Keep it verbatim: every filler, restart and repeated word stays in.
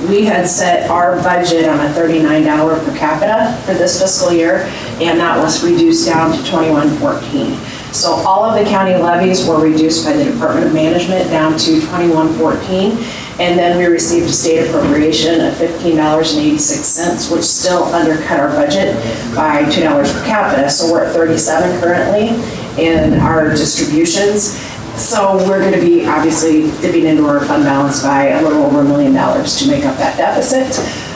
we had set our budget on a thirty-nine dollars per capita for this fiscal year, and that was reduced down to twenty-one fourteen. So all of the county levies were reduced by the Department of Management down to twenty-one fourteen, and then we received a state appropriation of fifteen dollars and eighty-six cents, which still undercut our budget by two dollars per capita. So we're at thirty-seven currently in our distributions. So we're going to be obviously dipping into our fund balance by a little over a million dollars to make up that deficit.